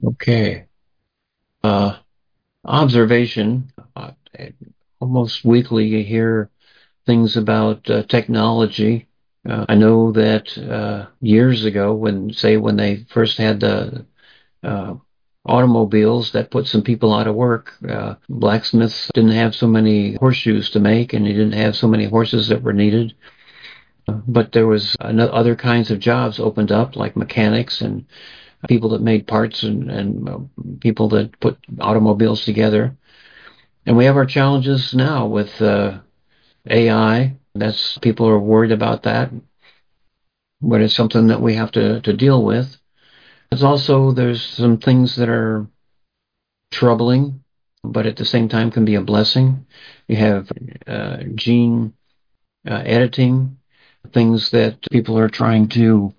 Okay. Uh, Observation. Almost weekly, you hear things about technology. I know that years ago, when they first had the uh, automobiles, that put some people out of work. Blacksmiths didn't have so many horseshoes to make, and they didn't have so many horses that were needed. But there was other kinds of jobs opened up, like mechanics and people that made parts and people that put automobiles together. And we have our challenges now with AI. That's people are worried about that, but it's something that we have to deal with. There's some things that are troubling, but at the same time can be a blessing. You have gene editing, things that people are trying to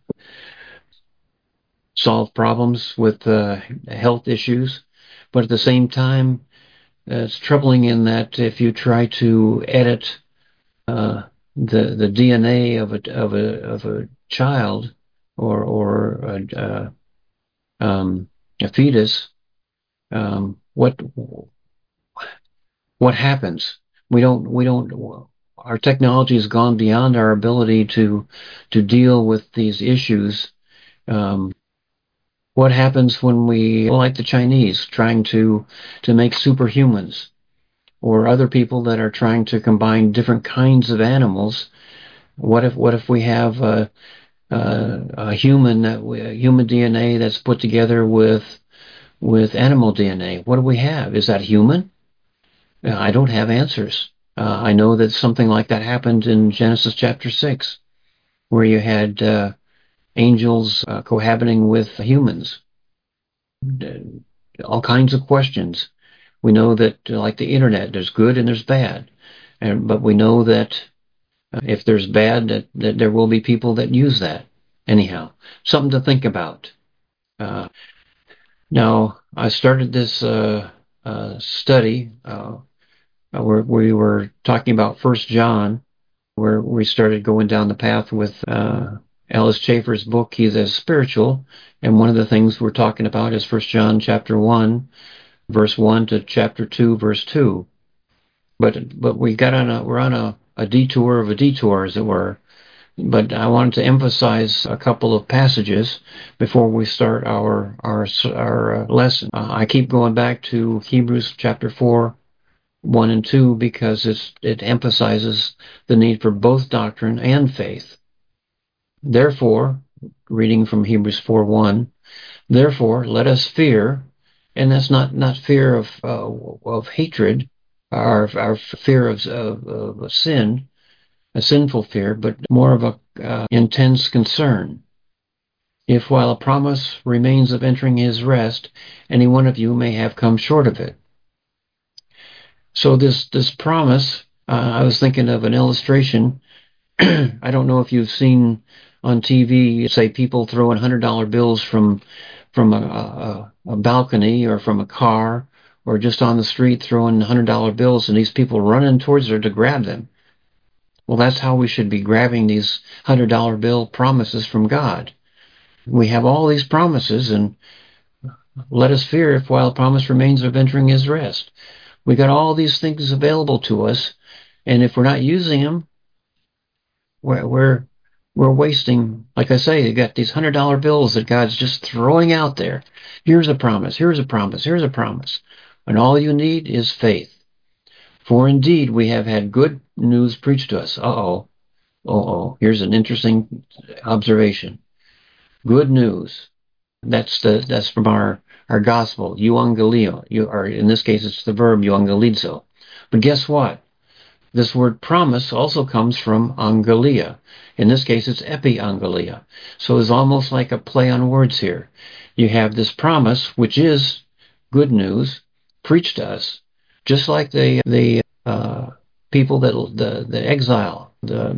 solve problems with health issues, but at the same time, it's troubling in that if you try to edit uh, the DNA of a child or a fetus, what happens? We don't. Our technology has gone beyond our ability to deal with these issues. Um, what happens when we, like the Chinese, trying to make superhumans, or other people that are trying to combine different kinds of animals? What if we have a human DNA that's put together with animal DNA? What do we have? Is that human? I don't have answers. I know that something like that happened in Genesis chapter 6, where you had angels cohabiting with humans. All kinds of questions. We know that, like the internet, there's good and there's bad, but we know that if there's bad, that there will be people that use that. Anyhow, something to think about. Uh, Now, I started this study where we were talking about First John, where we started going down the path with Alice Chafer's book. He's as spiritual, and one of the things we're talking about is First John chapter 1, verse 1 to chapter 2, verse 2. But we're on a detour of a detour, as it were. But I wanted to emphasize a couple of passages before we start our lesson. I keep going back to Hebrews chapter 4, 1 and 2, because it emphasizes the need for both doctrine and faith. Therefore, reading from Hebrews 4, 1, therefore let us fear, and that's not fear of hatred, our fear of sin, a sinful fear, but more of a intense concern. If while a promise remains of entering his rest, any one of you may have come short of it. So this promise, I was thinking of an illustration. I don't know if you've seen on TV, say people throwing $100 bills from a balcony or from a car, or just on the street throwing $100 bills, and these people running towards her to grab them. Well, that's how we should be grabbing these $100 bill promises from God. We have all these promises, and let us fear if while a promise remains of entering his rest. We got all these things available to us, and if we're not using them, we're we're, we're wasting. Like I say, you got these $100 bills that God's just throwing out there. Here's a promise. Here's a promise. Here's a promise. And all you need is faith. For indeed, we have had good news preached to us. Here's an interesting observation. Good news. That's from our gospel, euangelio. Or in this case, it's the verb euangelizo. But guess what? This word promise also comes from angelia. In this case, it's epiangelia. So it's almost like a play on words here. You have this promise, which is good news, preached to us, just like the people the exile,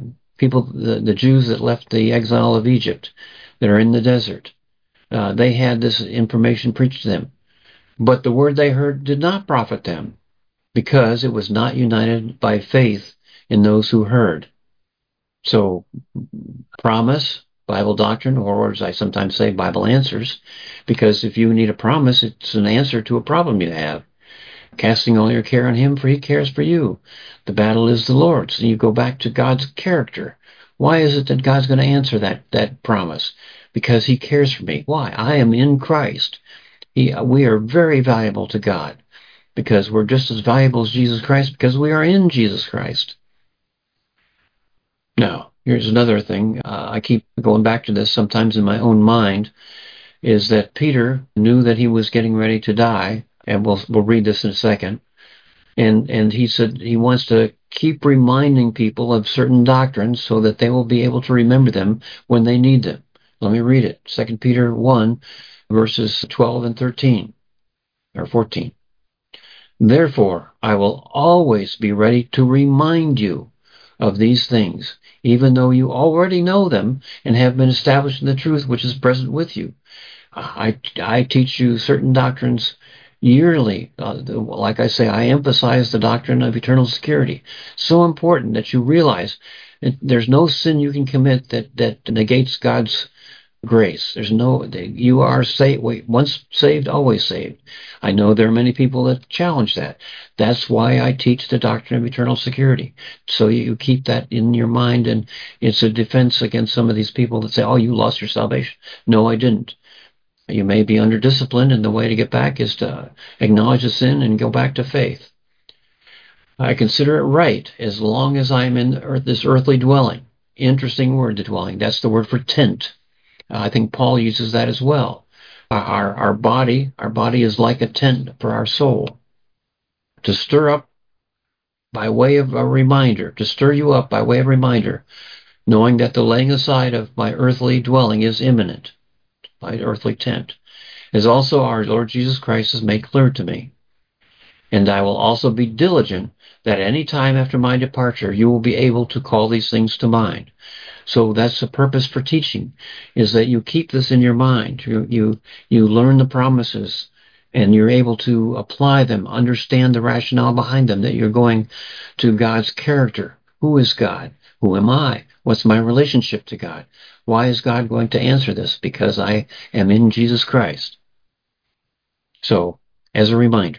the Jews that left the exile of Egypt, that are in the desert. They had this information preached to them, but the word they heard did not profit them, because it was not united by faith in those who heard. So, promise, Bible doctrine, or as I sometimes say, Bible answers, because if you need a promise, it's an answer to a problem you have. Casting all your care on him, for he cares for you. The battle is the Lord's. And you go back to God's character. Why is it that God's going to answer that promise? Because he cares for me. Why? I am in Christ. We are very valuable to God, because we're just as valuable as Jesus Christ, because we are in Jesus Christ. Now, here's another thing. I keep going back to this sometimes in my own mind, is that Peter knew that he was getting ready to die, and we'll read this in a second. And he said he wants to keep reminding people of certain doctrines so that they will be able to remember them when they need them. Let me read it. 2 Peter 1, verses 12 and 13, or 14. Therefore, I will always be ready to remind you of these things, even though you already know them and have been established in the truth which is present with you. I teach you certain doctrines yearly. Like I say, I emphasize the doctrine of eternal security. So important that you realize that there's no sin you can commit that negates God's grace. There's no, you are saved. Once saved, always saved. I know there are many people that challenge that. That's why I teach the doctrine of eternal security. So you keep that in your mind, and it's a defense against some of these people that say, oh, you lost your salvation. No, I didn't. You may be under discipline, and the way to get back is to acknowledge the sin and go back to faith. I consider it right as long as I am in this earthly dwelling. Interesting word, the dwelling. That's the word for tent. I think Paul uses that as well. Our body is like a tent for our soul. To stir up by way of a reminder, to stir you up by way of reminder, knowing that the laying aside of my earthly dwelling is imminent, my earthly tent, as also our Lord Jesus Christ has made clear to me. And I will also be diligent that any time after my departure you will be able to call these things to mind. So that's the purpose for teaching, is that you keep this in your mind. You learn the promises, and you're able to apply them, understand the rationale behind them, that you're going to God's character. Who is God? Who am I? What's my relationship to God? Why is God going to answer this? Because I am in Jesus Christ. So, as a reminder.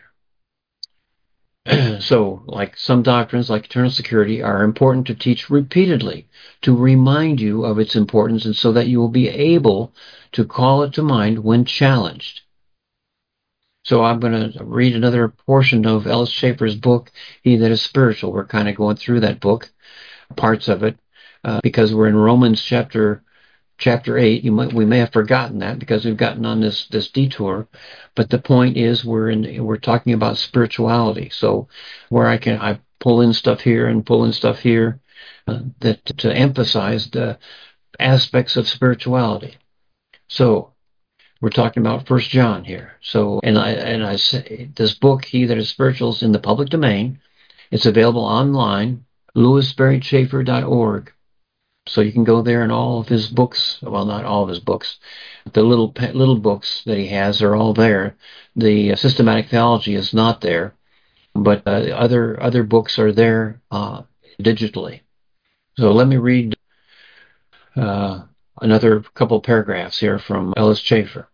So, like some doctrines, like eternal security, are important to teach repeatedly to remind you of its importance, and so that you will be able to call it to mind when challenged. So I'm going to read another portion of Ellis Schaefer's book, He That Is Spiritual. We're kind of going through that book, parts of it, because we're in Romans chapter 8. We may have forgotten that because we've gotten on this detour, but the point is we're talking about spirituality. So where I pull in stuff here and pull in stuff here, that to emphasize the aspects of spirituality. So we're talking about 1 John here. So and I say this book, He That Is Spiritual, is in the public domain. It's available online, lewisberryschaefer.org. So you can go there, and all of his books, well, not all of his books, the little books that he has are all there. The systematic theology is not there, but other books are there digitally. So let me read another couple paragraphs here from Ellis Schaefer.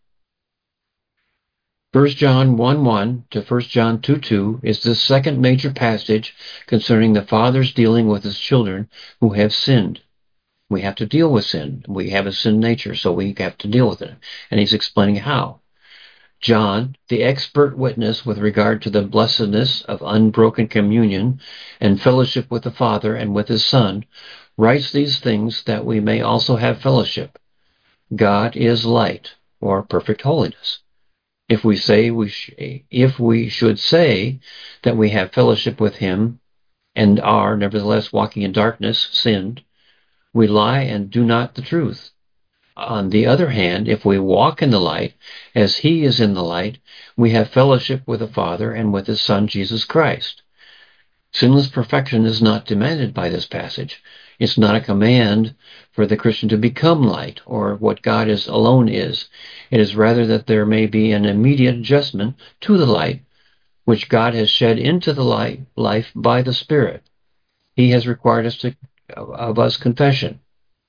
1 John 1:1 to 1 John 2:2 is the second major passage concerning the Father's dealing with his children who have sinned. We have to deal with sin. We have a sin nature, so we have to deal with it. And he's explaining how. John, the expert witness with regard to the blessedness of unbroken communion and fellowship with the Father and with his Son, writes these things that we may also have fellowship. God is light, or perfect holiness. If we should say that we have fellowship with him and are nevertheless walking in darkness, sinned, we lie and do not the truth. On the other hand, if we walk in the light, as he is in the light, we have fellowship with the Father and with his Son, Jesus Christ. Sinless perfection is not demanded by this passage. It's not a command for the Christian to become light, or what God is alone is. It is rather that there may be an immediate adjustment to the light, which God has shed into the life by the Spirit. He has required of us confession.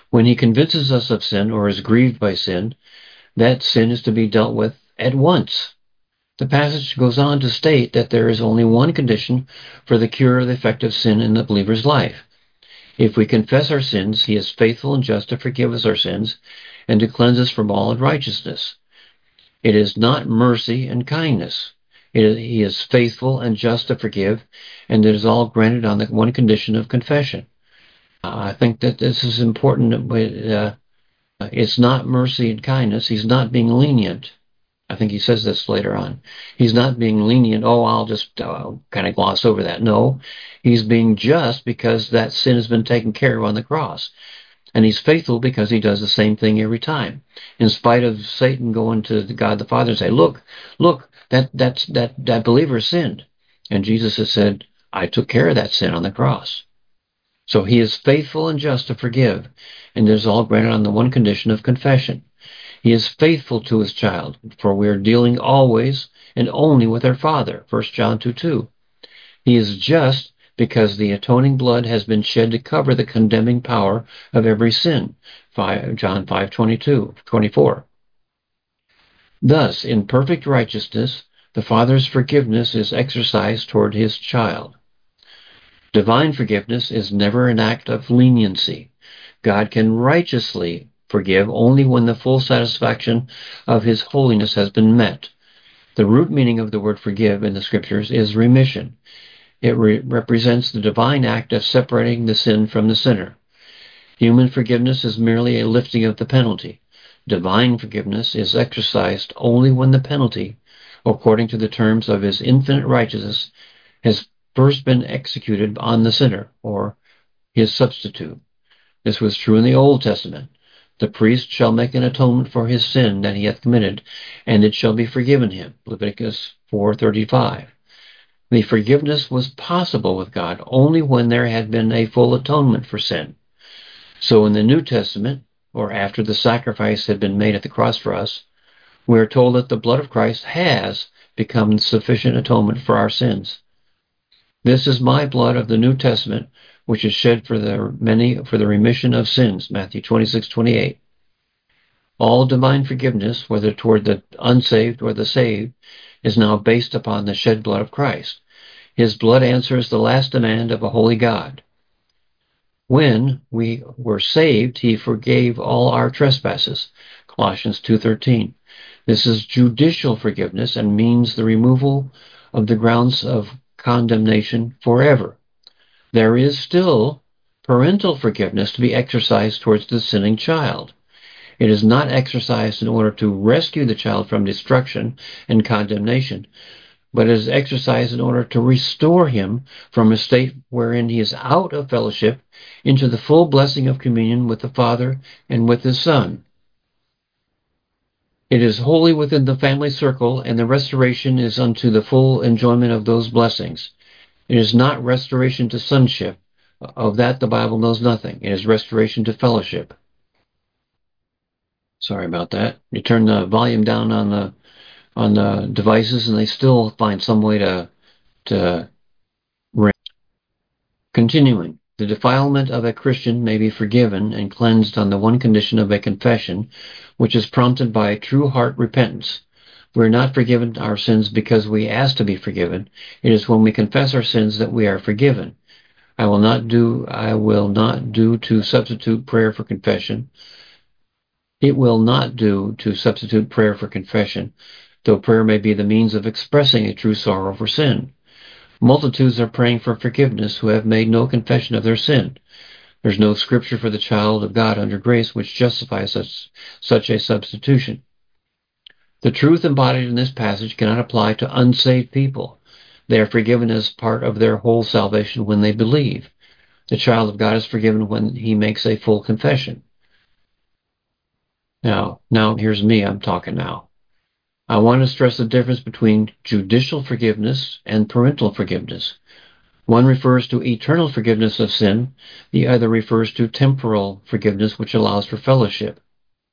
When he convinces us of sin or is grieved by sin, that sin is to be dealt with at once. The passage goes on to state that there is only one condition for the cure of the effect of sin in the believer's life. If we confess our sins, he is faithful and just to forgive us our sins and to cleanse us from all unrighteousness. It is not mercy and kindness. He is faithful and just to forgive, and it is all granted on the one condition of confession. I think that this is important. It's not mercy and kindness. He's not being lenient. I think he says this later on. He's not being lenient. Oh, I'll just kind of gloss over that. No, he's being just because that sin has been taken care of on the cross. And he's faithful because he does the same thing every time. In spite of Satan going to God the Father and say, look, that believer sinned. And Jesus has said, I took care of that sin on the cross. So he is faithful and just to forgive. And it is all granted on the one condition of confession. He is faithful to his child, for we are dealing always and only with our Father. 1 John 2:2. He is just because the atoning blood has been shed to cover the condemning power of every sin. John 5:24. Thus, in perfect righteousness, the Father's forgiveness is exercised toward his child. Divine forgiveness is never an act of leniency. God can righteously forgive only when the full satisfaction of his holiness has been met. The root meaning of the word forgive in the scriptures is remission. It represents the divine act of separating the sin from the sinner. Human forgiveness is merely a lifting of the penalty. Divine forgiveness is exercised only when the penalty, according to the terms of his infinite righteousness, has first been executed on the sinner, or his substitute. This was true in the Old Testament. The priest shall make an atonement for his sin that he hath committed, and it shall be forgiven him. Leviticus 4:35. The forgiveness was possible with God only when there had been a full atonement for sin. So in the New Testament, or after the sacrifice had been made at the cross for us, we are told that the blood of Christ has become sufficient atonement for our sins. This is my blood of the New Testament, which is shed for the remission of sins. Matthew 26:28. All divine forgiveness, whether toward the unsaved or the saved, is now based upon the shed blood of Christ. His blood answers the last demand of a holy God. When we were saved, he forgave all our trespasses. Colossians 2:13. This is judicial forgiveness and means the removal of the grounds of condemnation forever. There is still parental forgiveness to be exercised towards the sinning child. It is not exercised in order to rescue the child from destruction and condemnation, but it is exercised in order to restore him from a state wherein he is out of fellowship into the full blessing of communion with the Father and with his Son. It is wholly within the family circle, and the restoration is unto the full enjoyment of those blessings. It is not restoration to sonship. Of that the Bible knows nothing. It is restoration to fellowship. Sorry about that. You turn the volume down on the devices, and they still find some way to ring. Continuing, the defilement of a Christian may be forgiven and cleansed on the one condition of a confession, which is prompted by true heart repentance. We are not forgiven our sins because we ask to be forgiven. It is when we confess our sins that we are forgiven. I will not do to substitute prayer for confession. It will not do to substitute prayer for confession, though prayer may be the means of expressing a true sorrow for sin. Multitudes are praying for forgiveness who have made no confession of their sin. There's no scripture for the child of God under grace which justifies such a substitution. The truth embodied in this passage cannot apply to unsaved people. They are forgiven as part of their whole salvation when they believe. The child of God is forgiven when he makes a full confession. Now here's me, I'm talking now. I want to stress the difference between judicial forgiveness and parental forgiveness. One refers to eternal forgiveness of sin. The other refers to temporal forgiveness, which allows for fellowship.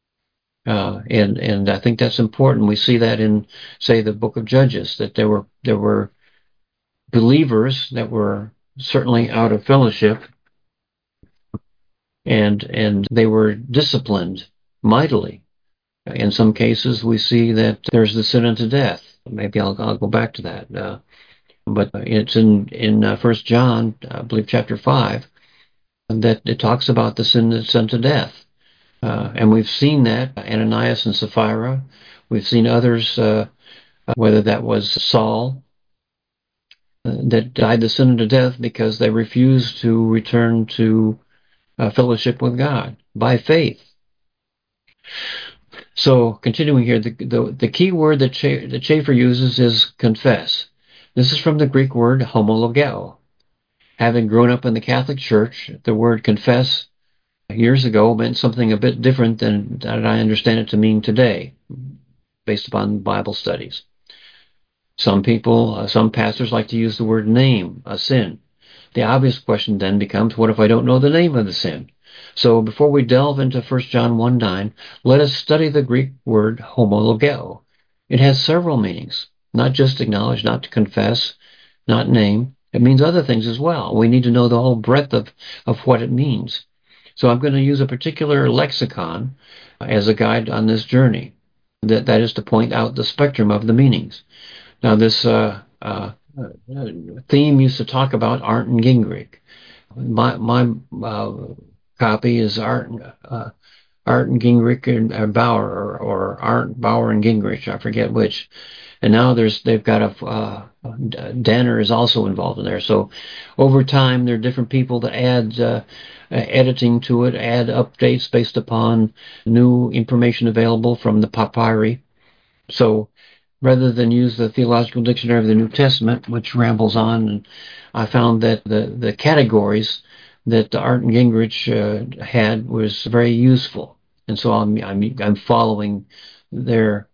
And I think that's important. We see that in, say, the book of Judges, that there were believers that were certainly out of fellowship and they were disciplined mightily. In some cases, we see that there's the sin unto death. Maybe I'll go back to that. But it's in 1 John, I believe, chapter 5, that it talks about the sin that's unto death. And we've seen that, Ananias and Sapphira. We've seen others, whether that was Saul, that died the sin unto death because they refused to return to fellowship with God by faith. So, continuing here, the key word that Schaeffer uses is confess. This is from the Greek word homologeo. Having grown up in the Catholic Church, the word confess years ago meant something a bit different than I understand it to mean today, based upon Bible studies. Some people, some pastors like to use the word name a sin. The obvious question then becomes, what if I don't know the name of the sin? So before we delve into 1 John 1:9, let us study the Greek word homologeo. It has several meanings, not just acknowledge, not to confess, not name. It means other things as well. We need to know the whole breadth of what it means. So I'm going to use a particular lexicon as a guide on this journey. That is to point out the spectrum of the meanings. Now, this theme used to talk about Arndt and Gingrich. My copy is Arndt and Gingrich and Bauer, or Arndt, Bauer, and Gingrich. I forget which. And now they've got Danner is also involved in there. So over time, there are different people that add editing to it, add updates based upon new information available from the papyri. So rather than use the Theological Dictionary of the New Testament, which rambles on, and I found that the categories that Arndt and Gingrich had was very useful, and so I'm following their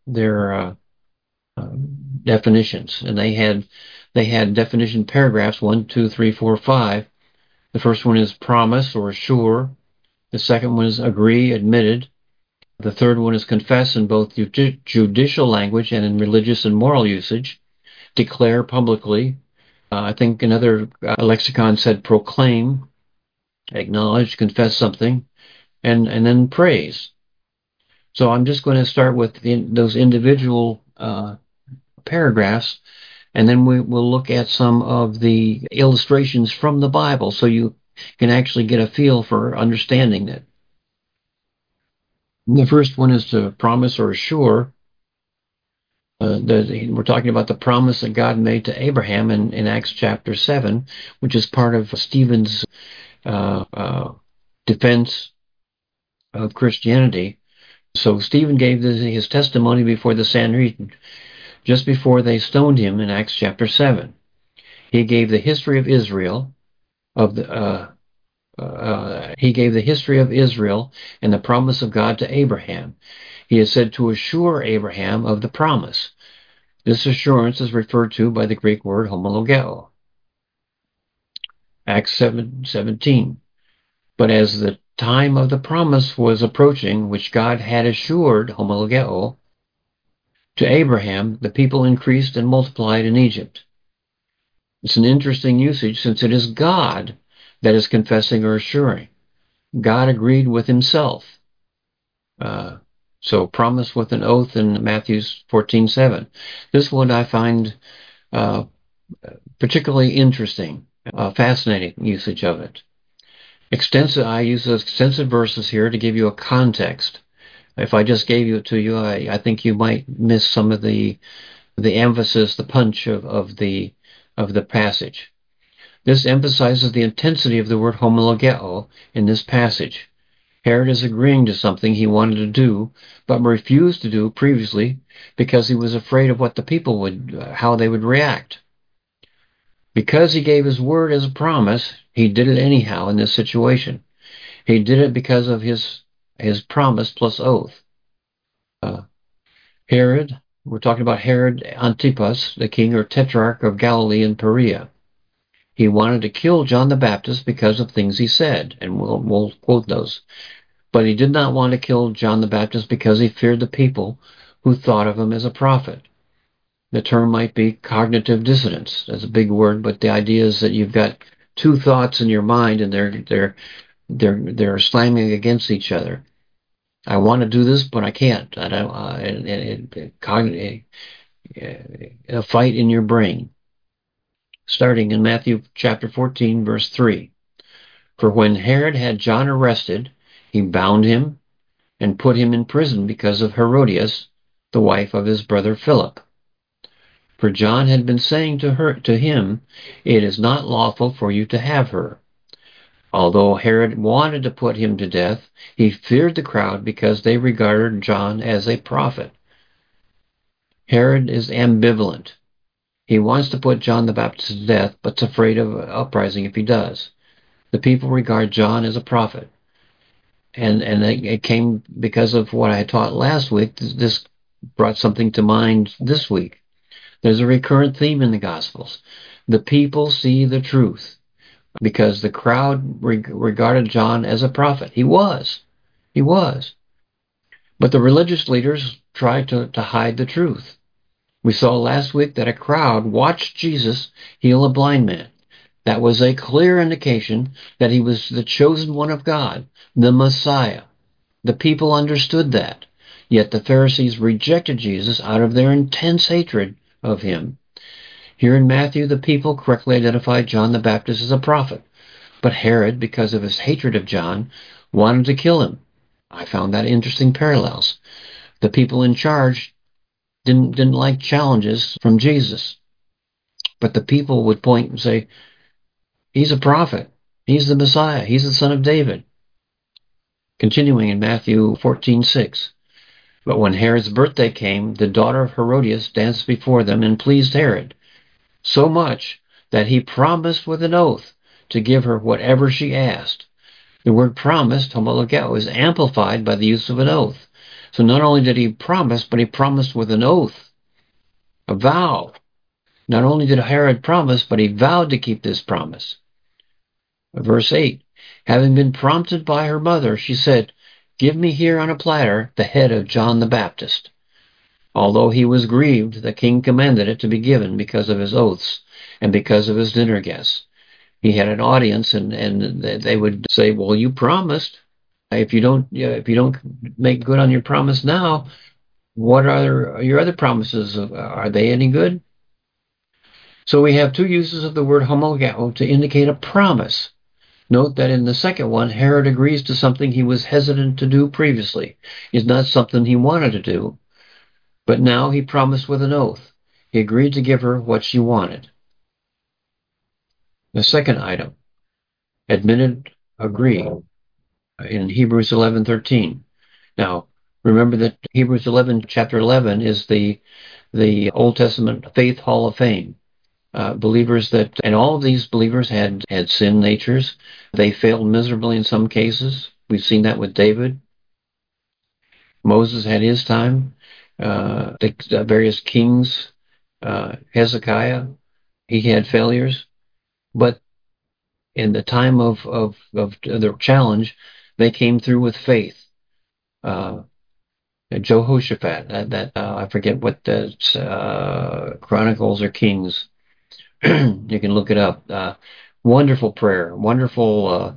definitions, and they had definition paragraphs 1, 2, 3, 4, 5. The first one is promise or assure. The second one is agree, admitted. The third one is confess in both judicial language and in religious and moral usage. Declare publicly. I think another lexicon said proclaim, acknowledge, confess something, and then praise. So I'm just going to start with those individual paragraphs, and then we'll look at some of the illustrations from the Bible so you can actually get a feel for understanding it. The first one is to promise or assure. We're talking about the promise that God made to Abraham in Acts chapter 7, which is part of Stephen's defense of Christianity. So Stephen gave his testimony before the Sanhedrin just before they stoned him in Acts chapter 7. He gave the history of Israel, he gave the history of Israel and the promise of God to Abraham. He is said to assure Abraham of the promise. This assurance is referred to by the Greek word homologeo. Acts 7:17. But as the time of the promise was approaching, which God had assured, homologeo, to Abraham, the people increased and multiplied in Egypt. It's an interesting usage since it is God that is confessing or assuring. God agreed with himself. So promise with an oath in Matthew 14:7. This one I find particularly interesting, fascinating usage of it. I use extensive verses here to give you a context. If I just gave it to you, I think you might miss some of the emphasis, the punch of the passage. This emphasizes the intensity of the word homologeo in this passage. Herod is agreeing to something he wanted to do, but refused to do previously because he was afraid of what the people how they would react. Because he gave his word as a promise, he did it anyhow in this situation. He did it because of his promise plus oath. Herod, we're talking about Herod Antipas, the king or tetrarch of Galilee and Perea. He wanted to kill John the Baptist because of things he said, and we'll quote those. But he did not want to kill John the Baptist because he feared the people who thought of him as a prophet. The term might be cognitive dissonance. That's a big word, but the idea is that you've got two thoughts in your mind, and they're They're slamming against each other. I want to do this, but I can't. I don't. A fight in your brain. Starting in Matthew chapter 14, verse 3. For when Herod had John arrested, he bound him and put him in prison because of Herodias, the wife of his brother Philip. For John had been saying to him, it is not lawful for you to have her. Although Herod wanted to put him to death, he feared the crowd because they regarded John as a prophet. Herod is ambivalent. He wants to put John the Baptist to death, but's afraid of uprising if he does. The people regard John as a prophet. And it came because of what I taught last week. This brought something to mind this week. There's a recurrent theme in the Gospels. The people see the truth because the crowd regarded John as a prophet. He was. But the religious leaders tried to hide the truth. We saw last week that a crowd watched Jesus heal a blind man. That was a clear indication that he was the chosen one of God, the Messiah. The people understood that. Yet the Pharisees rejected Jesus out of their intense hatred of him. Here in Matthew, the people correctly identified John the Baptist as a prophet. But Herod, because of his hatred of John, wanted to kill him. I found that interesting parallels. The people in charge didn't like challenges from Jesus. But the people would point and say, he's a prophet. He's the Messiah. He's the son of David. Continuing in Matthew 14:6. But when Herod's birthday came, the daughter of Herodias danced before them and pleased Herod, so much that he promised with an oath to give her whatever she asked. The word promised, homologeo, is amplified by the use of an oath. So not only did he promise, but he promised with an oath, a vow. Not only did Herod promise, but he vowed to keep this promise. Verse 8, having been prompted by her mother, she said, give me here on a platter the head of John the Baptist. Although he was grieved, the king commanded it to be given because of his oaths and because of his dinner guests. He had an audience, and they would say, well, you promised. If you don't make good on your promise now, what are your other promises? Are they any good? So we have two uses of the word homologeo to indicate a promise. Note that in the second one, Herod agrees to something he was hesitant to do previously. It's not something he wanted to do, but now he promised with an oath. He agreed to give her what she wanted. The second item, admitted, agreed, in Hebrews 11:13. Now, remember that Hebrews 11, chapter 11, is the Old Testament Faith Hall of Fame. Believers that, and all of these believers had sin natures. They failed miserably in some cases. We've seen that with David. Moses had his time. The various kings, Hezekiah, he had failures. But in the time of the challenge, they came through with faith. Jehoshaphat, I forget what the Chronicles or Kings. You can look it up. Wonderful prayer, wonderful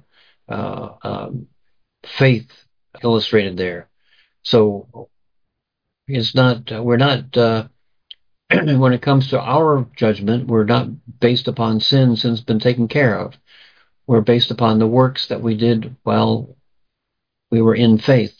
faith illustrated there. So it's not, we're not, when it comes to our judgment, we're not based upon sin. Sin's been taken care of. We're based upon the works that we did while we were in faith.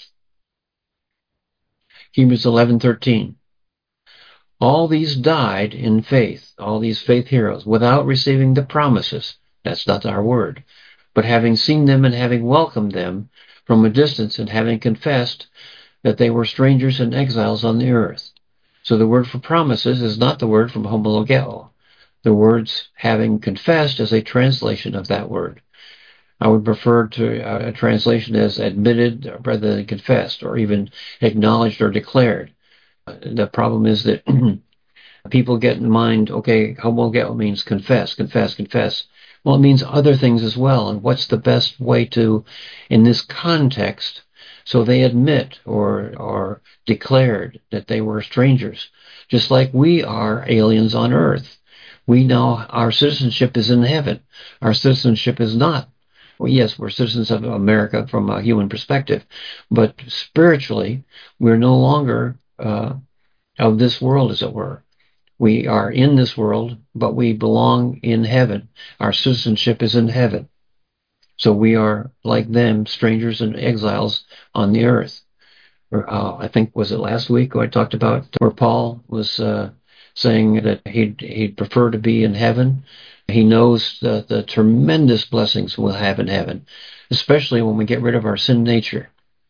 Hebrews 11:13. All these died in faith, all these faith heroes, without receiving the promises. That's not our word. But having seen them and having welcomed them from a distance and having confessed that they were strangers and exiles on the earth. So the word for promises is not the word from homologeo. The words having confessed is a translation of that word. I would prefer to a translation as admitted rather than confessed, or even acknowledged or declared. The problem is that people get in mind, okay, homologeo means confess, confess, confess. Well, it means other things as well. And what's the best way to, in this context, so they admit or declared that they were strangers, just like we are aliens on earth. We know our citizenship is in heaven. Our citizenship is not Well, yes, we're citizens of America from a human perspective, but spiritually, we're no longer of this world, as it were. We are in this world, but we belong in heaven. Our citizenship is in heaven. So we are, like them, strangers and exiles on the earth. I think, was it last week where I talked about where Paul was saying that he'd prefer to be in heaven. He knows the tremendous blessings we'll have in heaven, especially when we get rid of our sin nature.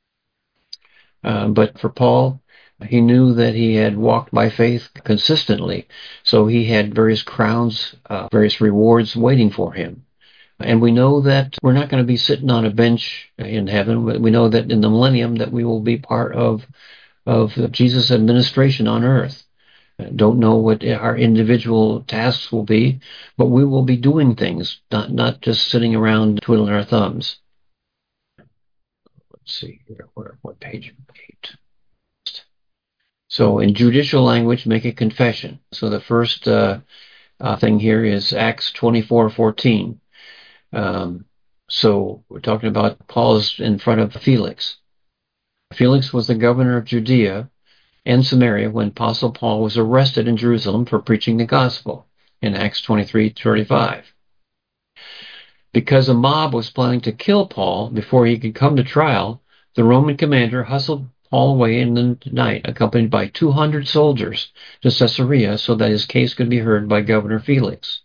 But for Paul, he knew that he had walked by faith consistently, so he had various crowns, various rewards waiting for him. And we know that we're not going to be sitting on a bench in heaven. We know that in the millennium that we will be part of Jesus' administration on earth. Don't know what our individual tasks will be, but we will be doing things, not just sitting around twiddling our thumbs. Let's see here, what page? 8. So in judicial language, make a confession. So the first thing here is Acts 24:14. So we're talking about Paul's in front of Felix. Felix was the governor of Judea and Samaria when Apostle Paul was arrested in Jerusalem for preaching the gospel in Acts 23:35. Because a mob was planning to kill Paul before he could come to trial, the Roman commander hustled Paul away in the night, accompanied by 200 soldiers, to Caesarea so that his case could be heard by Governor Felix.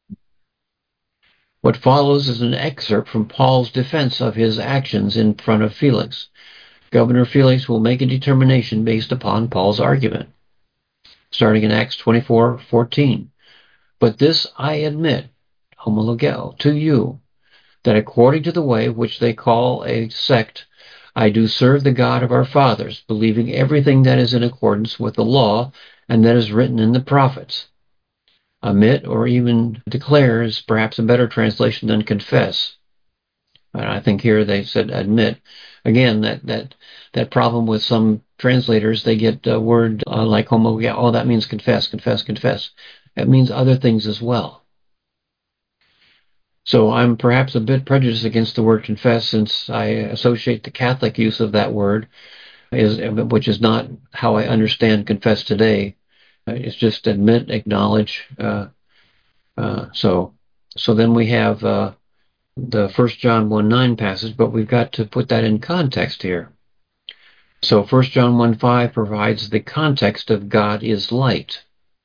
What follows is an excerpt from Paul's defense of his actions in front of Felix. Governor Felix will make a determination based upon Paul's argument. Starting in Acts 24:14. But this I admit, homologeo, to you, that according to the way which they call a sect, I do serve the God of our fathers, believing everything that is in accordance with the law and that is written in the prophets. Admit or even declare is perhaps a better translation than confess. And I think here they said admit. Again, that problem with some translators, they get a word like homologeo, oh, that means confess, confess, confess. It means other things as well. So I'm perhaps a bit prejudiced against the word confess, since I associate the Catholic use of that word, which is not how I understand confess today. It's just admit, acknowledge. So then we have the 1 John 1:9 passage, but we've got to put that in context here. So 1 John 1:5 provides the context of God is light.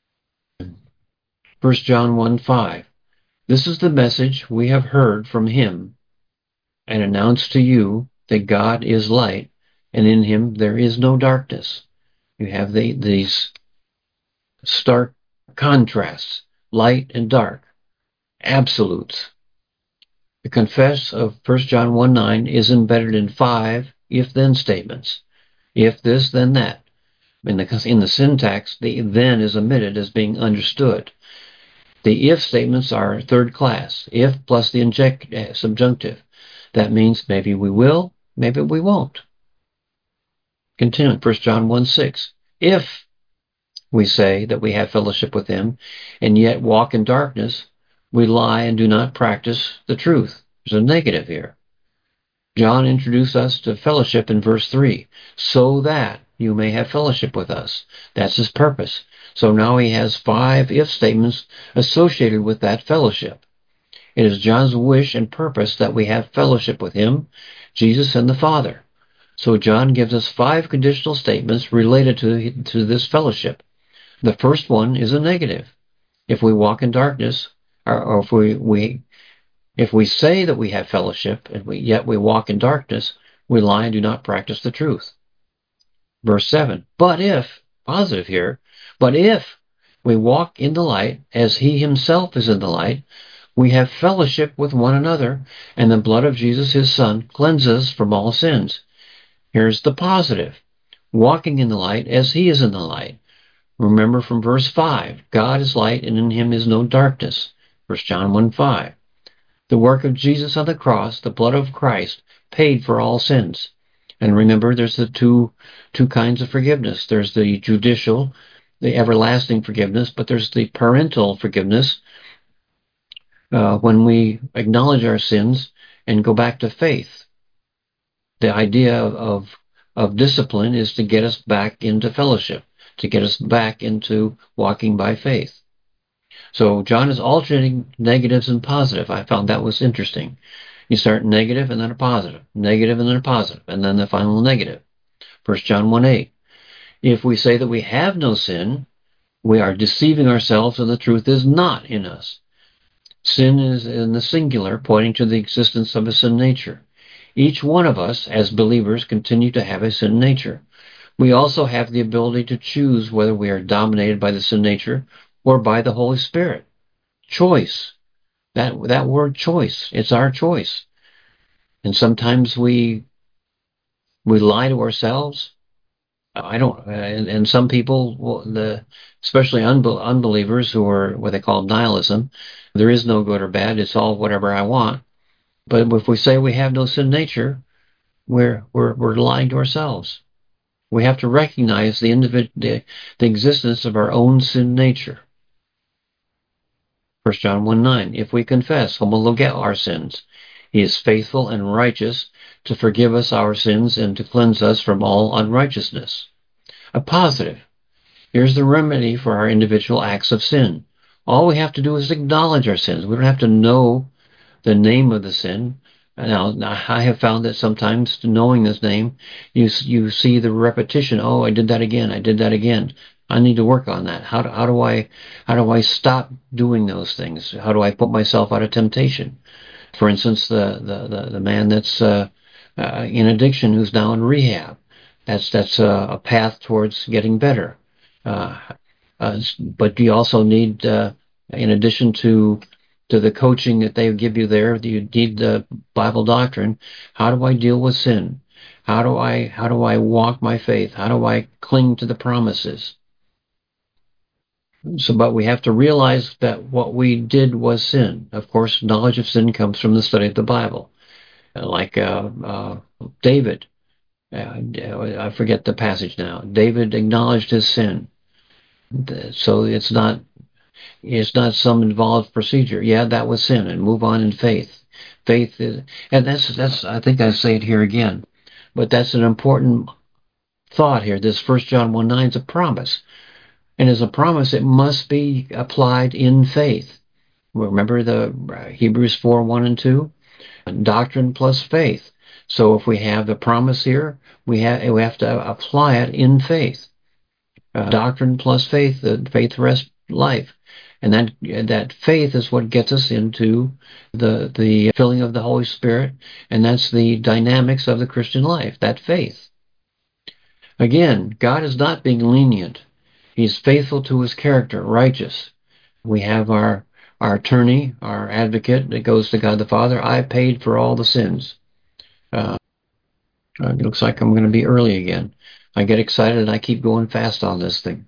1 John 1:5. This is the message we have heard from him and announced to you, that God is light, and in him there is no darkness. You have these stark contrasts, light and dark, absolutes. The confess of 1 John 1:9 is embedded in 5 if-then statements. If this, then that. In the syntax, the then is omitted as being understood. The if statements are third class. If plus the subjunctive. That means maybe we will, maybe we won't. Continuing, 1 John 1:6. If we say that we have fellowship with him and yet walk in darkness, we lie and do not practice the truth. There's a negative here. John introduced us to fellowship in verse 3, so that you may have fellowship with us. That's his purpose. So now he has 5 if statements associated with that fellowship. It is John's wish and purpose that we have fellowship with him, Jesus, and the Father. So John gives us 5 conditional statements related to this fellowship. The first one is a negative. If we walk in darkness, or if we say that we have fellowship, and yet we walk in darkness, we lie and do not practice the truth. Verse 7, but if, positive here, but if we walk in the light, as he himself is in the light, we have fellowship with one another, and the blood of Jesus his Son cleanses from all sins. Here's the positive. Walking in the light as he is in the light. Remember from verse 5, God is light and in him is no darkness. 1 John 1:5. The work of Jesus on the cross, the blood of Christ, paid for all sins. And remember, there's the two kinds of forgiveness. There's the judicial, the everlasting forgiveness, but there's the parental forgiveness when we acknowledge our sins and go back to faith. The idea of discipline is to get us back into fellowship, to get us back into walking by faith. So John is alternating negatives and positive. I found that was interesting. You start negative and then a positive, negative and then a positive, and then the final negative. 1 John 1:8. If we say that we have no sin, we are deceiving ourselves and the truth is not in us. Sin is in the singular, pointing to the existence of a sin nature. Each one of us, as believers, continue to have a sin nature. We also have the ability to choose whether we are dominated by the sin nature or by the Holy Spirit. Choice. That word choice, it's our choice. And sometimes we lie to ourselves. I don't, and some people, especially unbelievers who are what they call nihilism, there is no good or bad, it's all whatever I want. But if we say we have no sin nature, we're lying to ourselves. We have to recognize the existence of our own sin nature. 1 John 1:9. If we confess, homologeo, our sins, he is faithful and righteous to forgive us our sins and to cleanse us from all unrighteousness. A positive. Here's the remedy for our individual acts of sin. All we have to do is acknowledge our sins. We don't have to know the name of the sin. Now, I have found that sometimes knowing this name, you see the repetition. Oh, I did that again. I did that again. I need to work on that. How do I stop doing those things? How do I put myself out of temptation? For instance, the man that's in addiction who's now in rehab. That's a path towards getting better. But you also need, in addition to the coaching that they give you there, you need the Bible doctrine. How do I deal with sin? How do I walk my faith? How do I cling to the promises? So, but we have to realize that what we did was sin. Of course, knowledge of sin comes from the study of the Bible. Like David, I forget the passage now. David acknowledged his sin. So it's not some involved procedure. Yeah, that was sin, and move on in faith. Faith is, and that's I think I say it here again, but that's an important thought here. This 1 John 1:9 is a promise, and as a promise, it must be applied in faith. Remember the Hebrews 4:1 and 2, doctrine plus faith. So if we have the promise here, we have to apply it in faith. Doctrine plus faith, the faith rest life. And that faith is what gets us into the filling of the Holy Spirit, and that's the dynamics of the Christian life, that faith. Again, God is not being lenient. He's faithful to his character, righteous. We have our attorney, our advocate that goes to God the Father. I paid for all the sins. It looks like I'm going to be early again. I get excited and I keep going fast on this thing.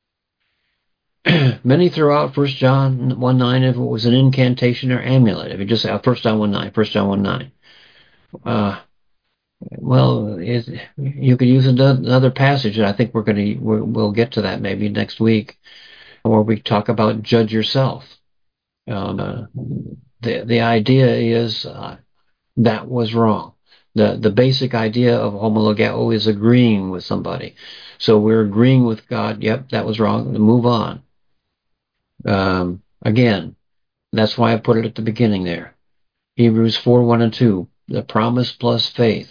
Many throw out 1 John 1:9 if it was an incantation or amulet. If you just say 1 John 1:9, 1 John 1:9. Well, you could use another passage, and I think we'll get to that maybe next week, where we talk about judge yourself. The idea is that was wrong. The basic idea of homologeo is agreeing with somebody. So we're agreeing with God. Yep, that was wrong. Move on. Again, that's why I put it at the beginning there. Hebrews 4:1 and 2, the promise plus faith.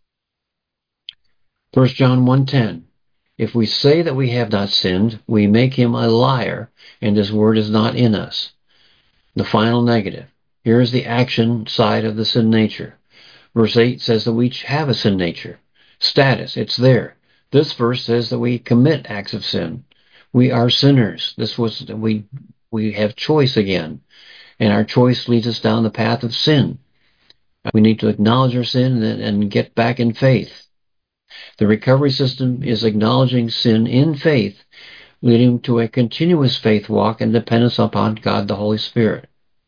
1 John 1:10, if we say that we have not sinned, we make him a liar, and his word is not in us. The final negative. Here is the action side of the sin nature. Verse 8 says that we each have a sin nature. Status, it's there. This verse says that we commit acts of sin. We are sinners. We have choice again, and our choice leads us down the path of sin. We need to acknowledge our sin and get back in faith. The recovery system is acknowledging sin in faith, leading to a continuous faith walk and dependence upon God the Holy Spirit.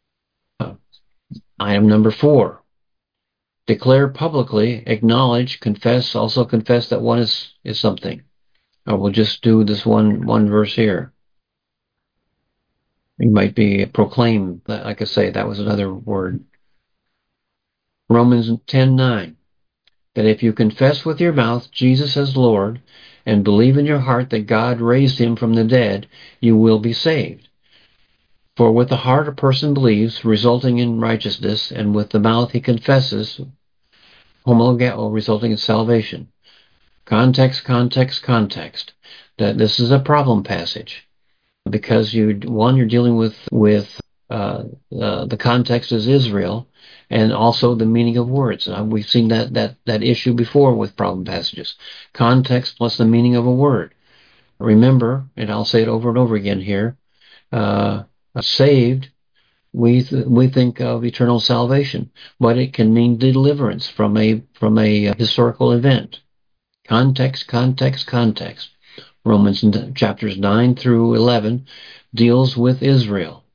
Item number 4. Declare publicly, acknowledge, confess, also confess that one is something. We'll just do this one verse here. It might be proclaim, like I say, that was another word. Romans 10:9, that if you confess with your mouth Jesus as Lord and believe in your heart that God raised him from the dead, you will be saved. For with the heart a person believes, resulting in righteousness, and with the mouth he confesses, homologeo, resulting in salvation. Context, context, context. That this is a problem passage because you're dealing with the context is Israel, and also the meaning of words. We've seen that issue before with problem passages. Context plus the meaning of a word. Remember, and I'll say it over and over again here. Saved, we think of eternal salvation, but it can mean deliverance from a historical event. Context, context, context. Romans chapters 9 through 11 deals with Israel.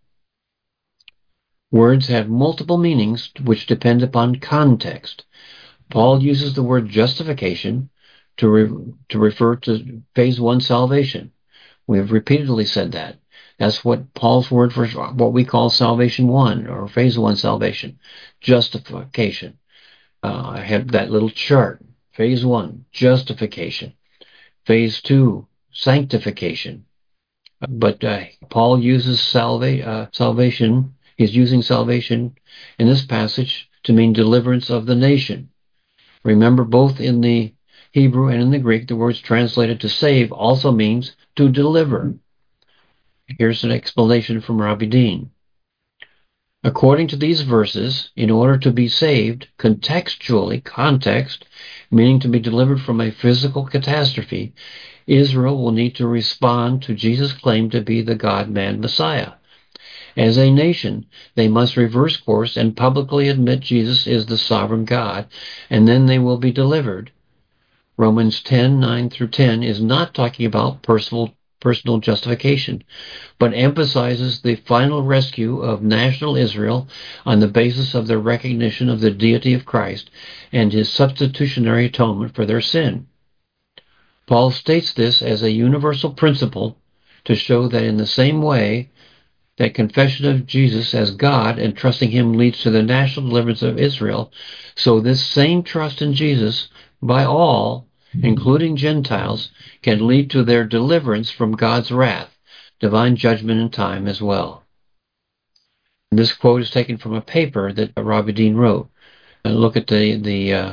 Words have multiple meanings which depend upon context. Paul uses the word justification to refer to phase 1 salvation. We have repeatedly said that. That's what Paul's word for what we call salvation 1 or phase 1 salvation, justification. I have that little chart. Phase 1, justification. Phase 2, sanctification. But Paul uses salvation. He's using salvation in this passage to mean deliverance of the nation. Remember, both in the Hebrew and in the Greek, the words translated to save also means to deliver. Here's an explanation from Rabbi Dean. According to these verses, in order to be saved, contextually, context, meaning to be delivered from a physical catastrophe, Israel will need to respond to Jesus' claim to be the God-man Messiah. As a nation, they must reverse course and publicly admit Jesus is the sovereign God, and then they will be delivered. Romans 10:9 through 10 is not talking about personal justification, but emphasizes the final rescue of national Israel on the basis of their recognition of the deity of Christ and his substitutionary atonement for their sin. Paul states this as a universal principle to show that in the same way that confession of Jesus as God and trusting him leads to the national deliverance of Israel, so this same trust in Jesus by all, including Gentiles, can lead to their deliverance from God's wrath, divine judgment and time as well. This quote is taken from a paper that Rabbi Dean wrote. Look at the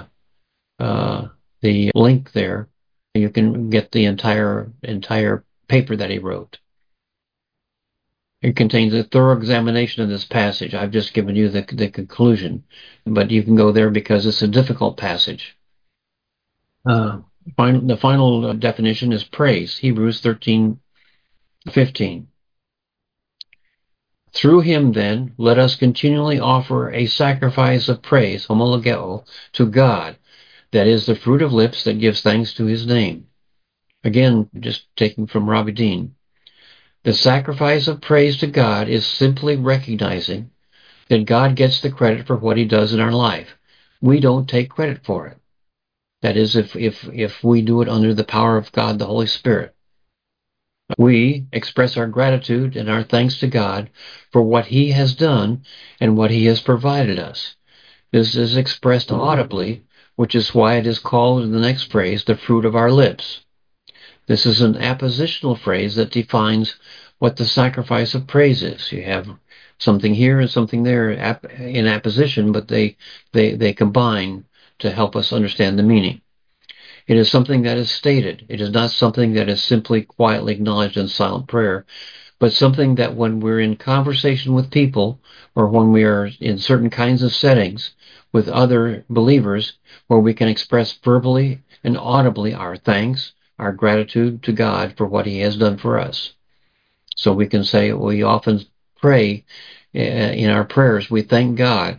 link there. You can get the entire paper that he wrote. It contains a thorough examination of this passage. I've just given you the conclusion, but you can go there because it's a difficult passage. The final definition is praise, Hebrews 13:15. Through him, then, let us continually offer a sacrifice of praise, homologeo, to God, that is the fruit of lips that gives thanks to his name. Again, just taking from Rabbi Dean. The sacrifice of praise to God is simply recognizing that God gets the credit for what he does in our life. We don't take credit for it. That is, if we do it under the power of God, the Holy Spirit. We express our gratitude and our thanks to God for what he has done and what he has provided us. This is expressed audibly, which is why it is called in the next phrase, the fruit of our lips. This is an appositional phrase that defines what the sacrifice of praise is. You have something here and something there in apposition, but they combine to help us understand the meaning. It is something that is stated. It is not something that is simply quietly acknowledged in silent prayer, but something that when we're in conversation with people or when we are in certain kinds of settings with other believers where we can express verbally and audibly our thanks, our gratitude to God for what he has done for us. So we can say, we often pray in our prayers, we thank God.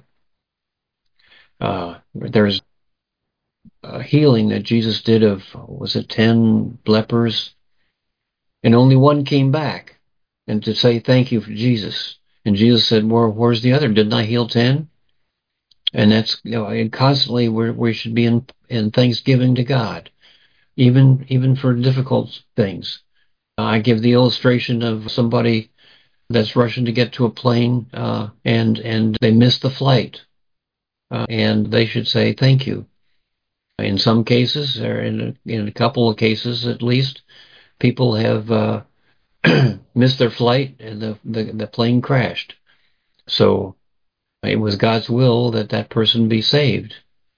There's a healing that Jesus did of, was it 10 lepers? And only one came back and to say thank you for Jesus. And Jesus said, well, where's the other? Didn't I heal 10? And that's, and constantly we should be in thanksgiving to God, even for difficult things. I give the illustration of somebody that's rushing to get to a plane, and they miss the flight. and they should say thank you. In some cases, or in a couple of cases at least, people have missed their flight and the plane crashed. So it was God's will that that person be saved.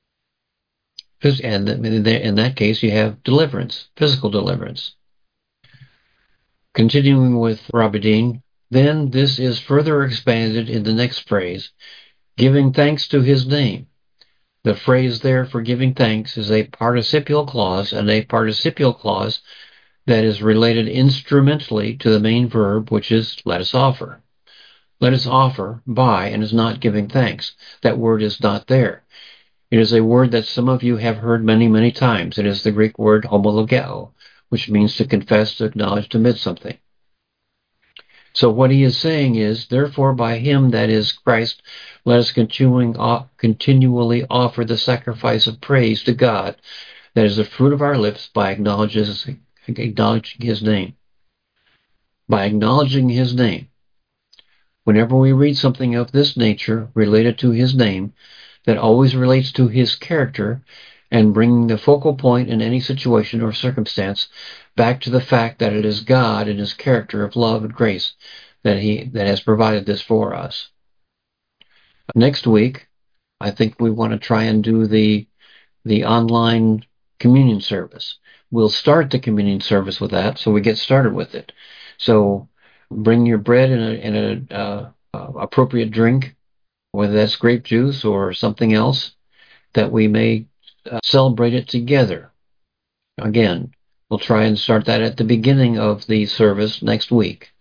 And in that case, you have deliverance, physical deliverance. Continuing with Rabbi Dean, then this is further expanded in the next phrase, giving thanks to his name. The phrase there for giving thanks is a participial clause, and a participial clause that is related instrumentally to the main verb, which is let us offer. Let us offer by and is not giving thanks. That word is not there. It is a word that some of you have heard many, many times. It is the Greek word homologeo, which means to confess, to acknowledge, to admit something. So what he is saying is, therefore, by him, that is Christ, let us continually offer the sacrifice of praise to God, that is the fruit of our lips, by acknowledging his name. By acknowledging his name. Whenever we read something of this nature related to his name, that always relates to his character, and bringing the focal point in any situation or circumstance back to the fact that it is God and his character of love and grace that has provided this for us. Next week, I think we want to try and do the online communion service. We'll start the communion service with that, so we get started with it. So bring your bread and a appropriate drink, whether that's grape juice or something else, that we may celebrate it together. Again, we'll try and start that at the beginning of the service next week.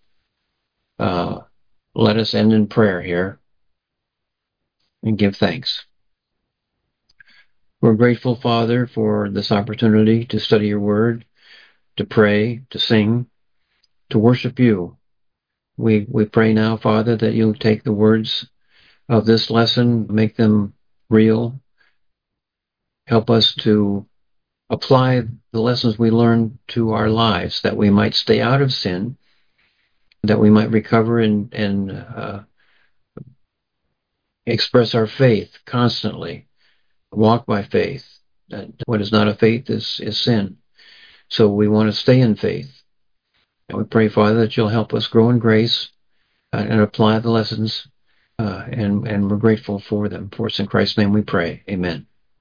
Let us end in prayer here and give thanks. We're grateful, Father, for this opportunity to study your word, to pray, to sing, to worship you. We pray now, Father, that you'll take the words of this lesson, make them real. Help us to apply the lessons we learn to our lives, that we might stay out of sin, that we might recover and express our faith constantly, walk by faith. That what is not of faith is sin. So we want to stay in faith. And we pray, Father, that you'll help us grow in grace and apply the lessons, and we're grateful for them. For it's in Christ's name we pray. Amen.